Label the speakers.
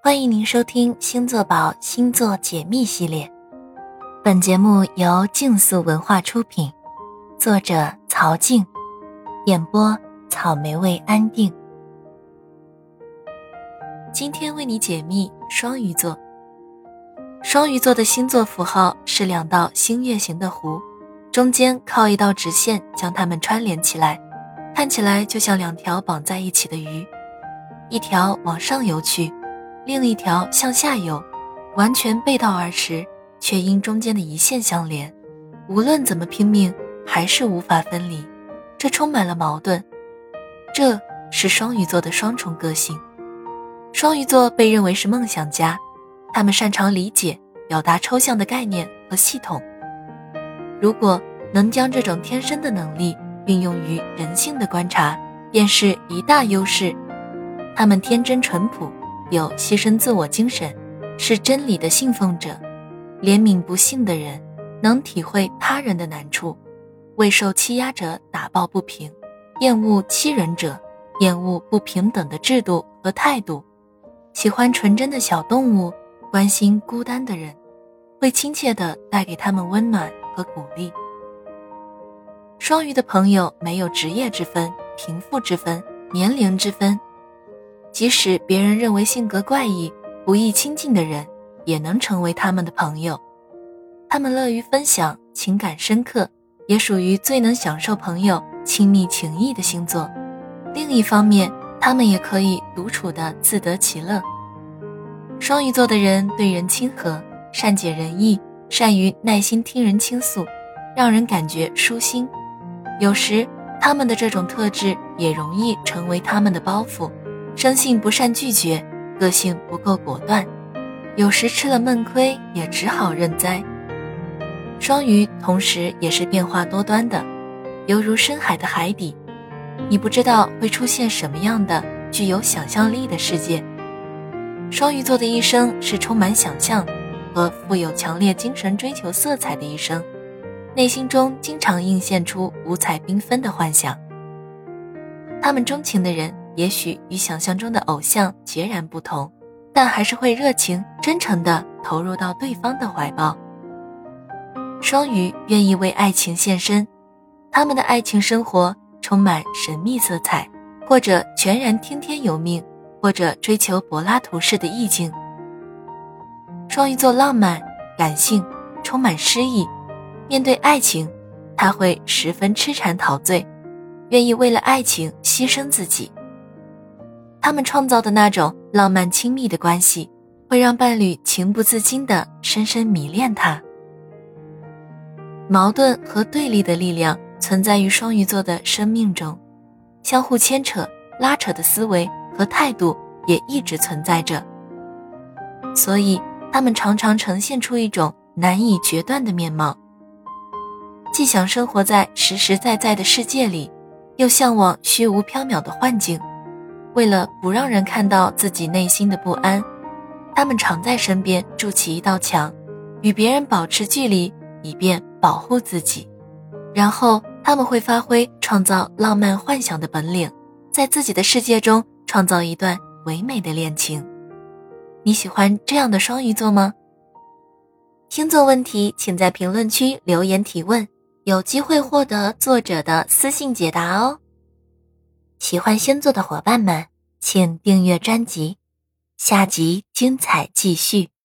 Speaker 1: 欢迎您收听星座宝星座解密系列。本节目由竞速文化出品，作者曹静，演播草莓味安定。今天为你解密双鱼座。双鱼座的星座符号是两道星月形的弧，中间靠一道直线将它们串联起来，看起来就像两条绑在一起的鱼，一条往上游去，另一条向下游，完全背道而驰，却因中间的一线相连，无论怎么拼命还是无法分离，这充满了矛盾。这是双鱼座的双重个性。双鱼座被认为是梦想家，他们擅长理解、表达抽象的概念和系统。如果能将这种天生的能力运用于人性的观察，便是一大优势。他们天真淳朴，有牺牲自我精神，是真理的信奉者，怜悯不幸的人，能体会他人的难处，为受欺压者打抱不平，厌恶欺人者，厌恶不平等的制度和态度，喜欢纯真的小动物，关心孤单的人，会亲切地带给他们温暖和鼓励。双鱼的朋友没有职业之分、贫富之分、年龄之分，即使别人认为性格怪异、不易亲近的人，也能成为他们的朋友。他们乐于分享，情感深刻，也属于最能享受朋友亲密情谊的星座。另一方面，他们也可以独处地自得其乐。双鱼座的人对人亲和，善解人意，善于耐心听人倾诉，让人感觉舒心。有时他们的这种特质也容易成为他们的包袱，生性不善拒绝，个性不够果断，有时吃了闷亏也只好认栽。双鱼同时也是变化多端的，犹如深海的海底，你不知道会出现什么样的具有想象力的世界。双鱼座的一生是充满想象和富有强烈精神追求色彩的一生，内心中经常映现出五彩缤纷的幻想。他们钟情的人也许与想象中的偶像截然不同，但还是会热情真诚地投入到对方的怀抱。双鱼愿意为爱情献身，他们的爱情生活充满神秘色彩，或者全然听天由命，或者追求柏拉图式的意境。双鱼座浪漫、感性，充满诗意，面对爱情，他会十分痴缠陶醉，愿意为了爱情牺牲自己。他们创造的那种浪漫亲密的关系，会让伴侣情不自禁地深深迷恋他。矛盾和对立的力量存在于双鱼座的生命中，相互牵扯、拉扯的思维和态度也一直存在着，所以他们常常呈现出一种难以决断的面貌，既想生活在实实在在的世界里，又向往虚无缥缈的幻境。为了不让人看到自己内心的不安，他们常在身边筑起一道墙，与别人保持距离，以便保护自己。然后他们会发挥创造浪漫幻想的本领，在自己的世界中创造一段唯美的恋情。你喜欢这样的双鱼座吗？星座问题请在评论区留言提问，有机会获得作者的私信解答哦。喜欢星座的伙伴们，请订阅专辑，下集精彩继续。